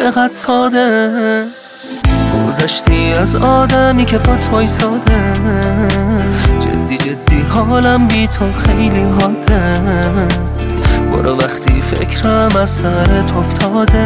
چقدر ساده گذشتی از آدمی که پات وایساده. جدی جدی حالم بی تو خیلی حاده. برو وقتی فکرم از سرت افتاده.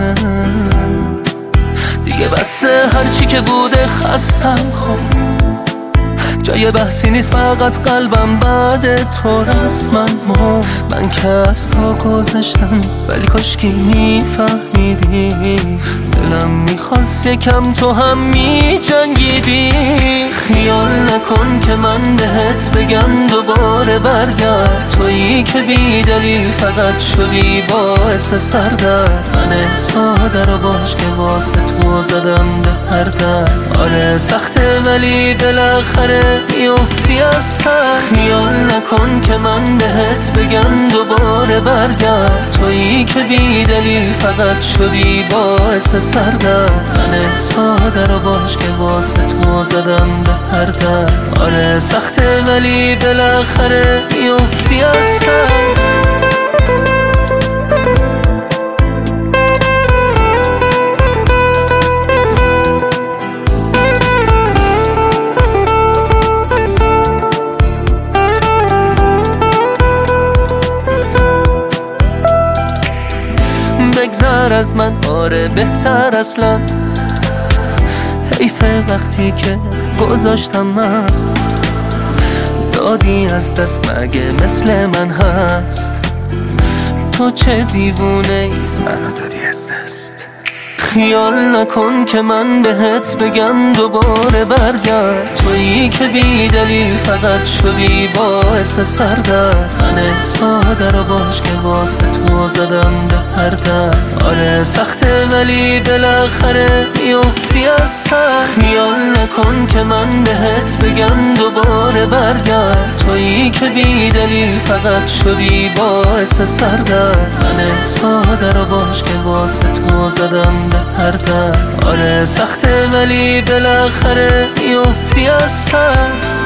دیگه بسه هرچی که بوده خستم خب. جای بحثی نیست فقط قلبم بعد تو رسما من که از تو گذشتم ولی کاشکی میفهمیدی. دلم میخواست یکم تو هم میجنگیدی. خیال نکن که من بهت بگم دوباره برگرد. تویی که بی دلیل فقط شدی باعث سردرد. من ساده رو باش که واسه تو زدم به هر در. آره سخته ولی بالاخره میافتی از سر. خیال نکن که من بهت بگم دوباره برگرد. تویی که بی دلیل فقط شدی باعث سردرد. من ساده رو باش که واسه تو زدم به هر در. آره سخته ولی بالاخره میافتی از سر. بگذر از من آره بهتر اصلا. حیفه وقتی که گذاشتم من دادی از دست. مگه مثل من هست تو چه دیوونه ای منو دادی از دست. خیال نکن که من بهت بگم دوباره برگرد. تویی که بی دلیل فقط شدی باعث سردرد. من ساده رو باش که واسه تو زدم به هر در. آره سخته ولی بالاخره میافتی از سر. خیال نکن که من بهت بگم دوباره برگرد. تویی که بی دلیل فقط شدی باعث سردرد. من ساده رو باش که واسه تو زدم به هر در. آره سخته ولی بالاخره میافتی از سر.